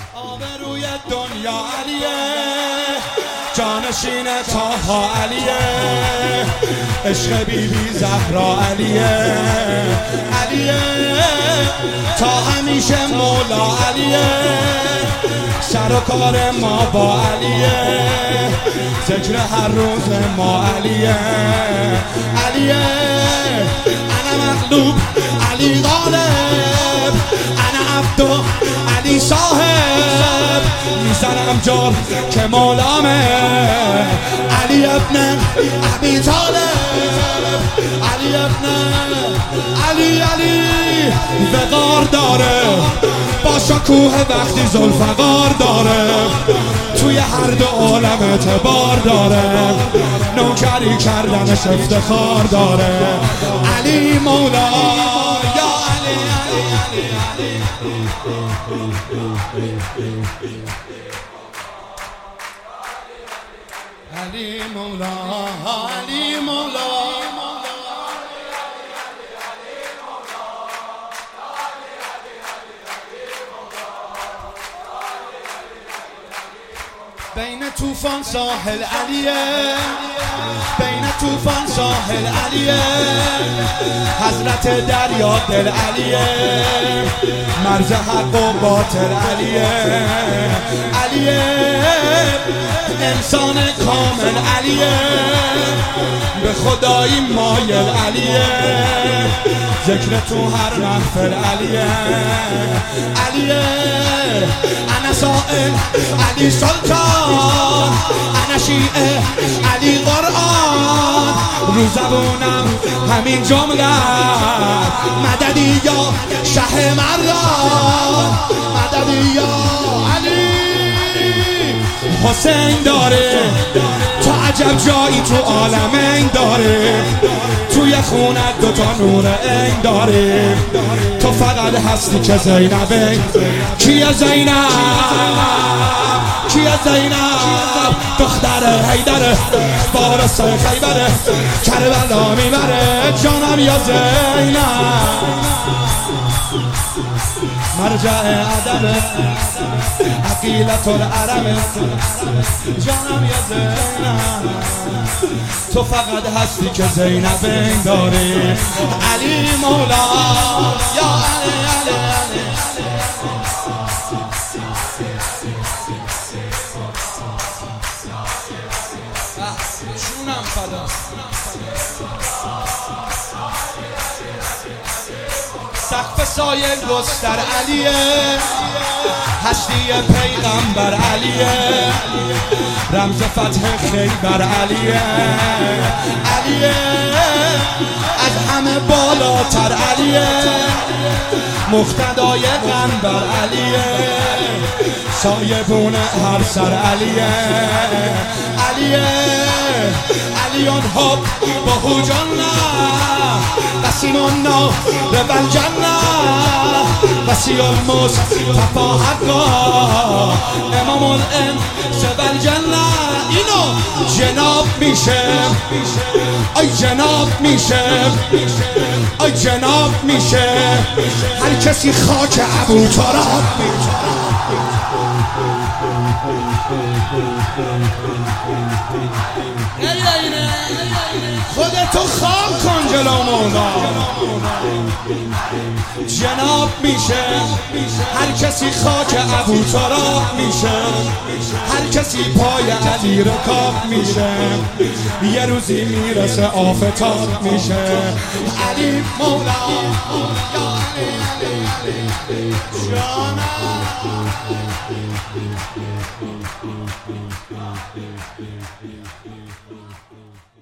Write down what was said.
آبروی دنیا علیه، جانشین طاها علیه، عشق بیبی زهرا علیه، علیه تا همیشه مولا علیه، سر و کار ما با علیه، ذکر هر روز ما علیه، علیه انا مغلوب علی غالب، انا عبد علی صاحب، میزنم جار که مولامه، علی ابن ابی طالب، علی ابن علی وقار داره، با شکوه وقتی ذوالفقار داره، توی هر دو عالم اعتبار داره، نوکری کردنش افتخار داره، علی مولا یا علی علی مولا، علی مولا، بین طوفان ساحل علیه، بین طوفان ساحل علیه، حضرت دریا دل علیه، مرز حق و باطل علیه، علیه انسان کامل علیه، به خدایی مایل علیه، ذکر تو هر محفل علیه، علیه انا سائل علی سلطان، انا شیعه علی قرآن، رو زبونم همین جمله مددی یا شه مردان، مددی یا علی حسین داره، تو عجب جایی تو عالم این داره، توی خونت دوتا نور این داره، تو فقط هستی که زینبه، کیه زینب، کیه زینب، دختر حیدره، وارث خیبره، کربلا میبره، جانم یا زینب، مرجع ادب عقیلت العرب، جانم یا زینب، تو فقط هستی که زینب این داری، علی مولا یا علی علی علی، جونم فدا، سقف سایه گستر علیه، هستی پیغمبر علیه، رمز فتح خیبر علیه، علیه از همه بالاتر علیه، مقتدای قنبر علیه، سایبون هر سر علیه، علیه علیون حب بهو جنه، وسیمون نو ربل جنه، وسیع المصطفى حقا، امام الانس بالجنه، اینو جناب میشه، ای جناب میشه، ای جناب میشه، هر کسی خاک ابوتراب خودتو خام کن جلو مولا، جناب میشه، هر کسی خاک ابوتراب میشه، هر کسی پای علی رکاب میشه، یه روزی میرسه آفتاب میشه، علی مولا یا علی جانم.